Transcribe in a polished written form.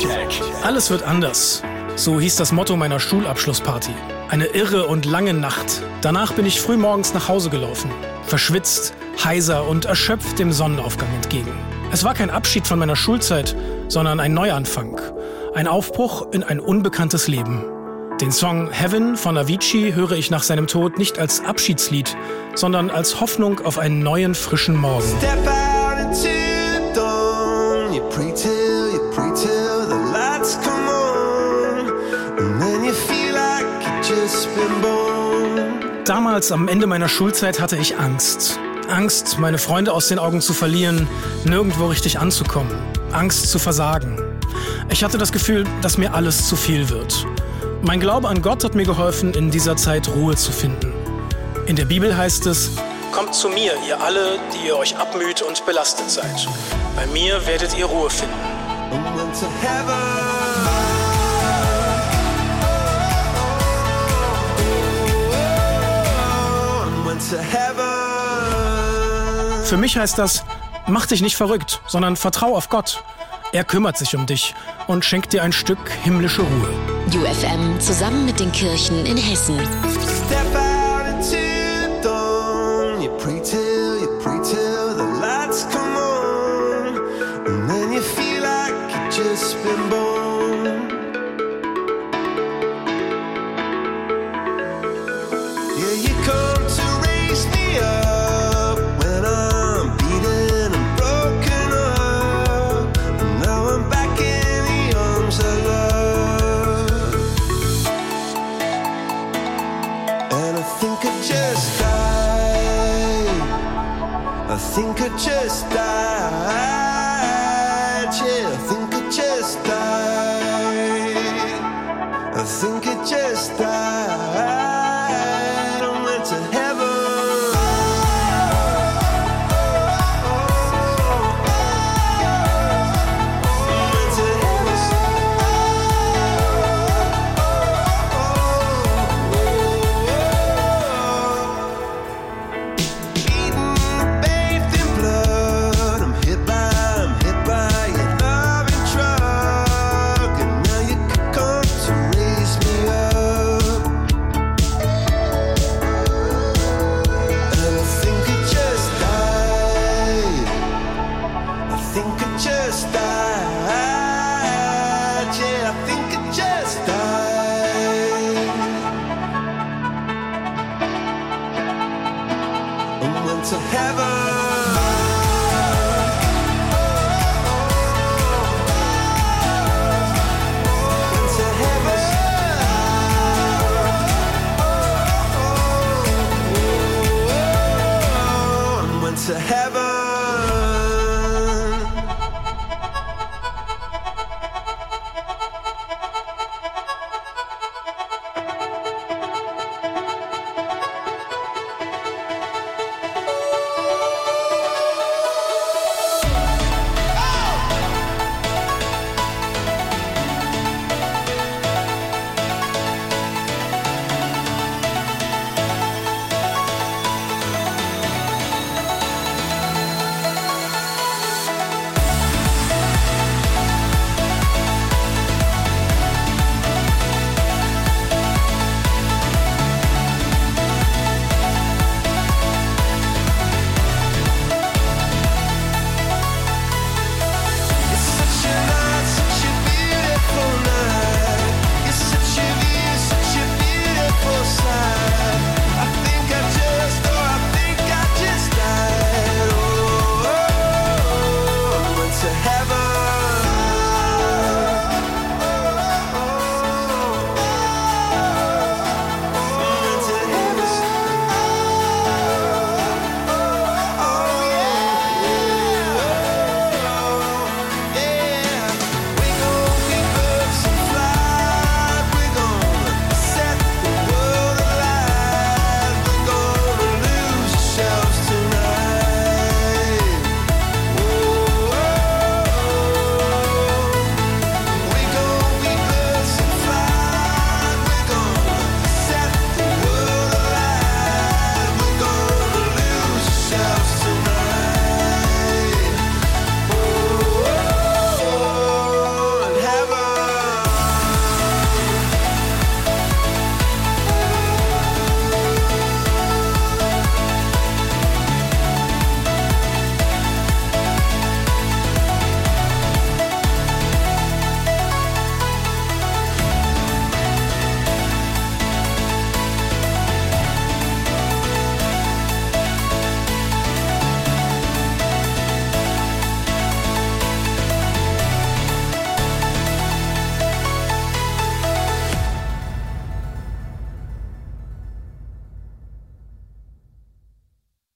Alles wird anders. So hieß das Motto meiner Schulabschlussparty. Eine irre und lange Nacht. Danach bin ich früh morgens nach Hause gelaufen. Verschwitzt, heiser und erschöpft dem Sonnenaufgang entgegen. Es war kein Abschied von meiner Schulzeit, sondern ein Neuanfang. Ein Aufbruch in ein unbekanntes Leben. Den Song Heaven von Avicii höre ich nach seinem Tod nicht als Abschiedslied, sondern als Hoffnung auf einen neuen, frischen Morgen. Step out into dawn. You pray till the lights come on. And then you feel like you've just been born. Damals, am Ende meiner Schulzeit, hatte ich Angst. Angst, meine Freunde aus den Augen zu verlieren, nirgendwo richtig anzukommen. Angst zu versagen. Ich hatte das Gefühl, dass mir alles zu viel wird. Mein Glaube an Gott hat mir geholfen, in dieser Zeit Ruhe zu finden. In der Bibel heißt es: Kommt zu mir, ihr alle, die ihr euch abmüht und belastet seid. Bei mir werdet ihr Ruhe finden. Für mich heißt das: Mach dich nicht verrückt, sondern vertrau auf Gott. Er kümmert sich um dich und schenkt dir ein Stück himmlische Ruhe. UFM zusammen mit den Kirchen in Hessen. Step out into dawn. You pray till the lights come on. And then you feel like you've just been born. Yeah, you come to raise me up when I'm beaten and broken up. And now I'm back in the arms of love. And I think I just died. I think I just died. Yeah, I think I just died. I think I just died. I went to heaven. Went to heaven. Eaten, bathed in blood. I'm hit by your loving drug. And now you could come to raise me up. And I think I just died. I think I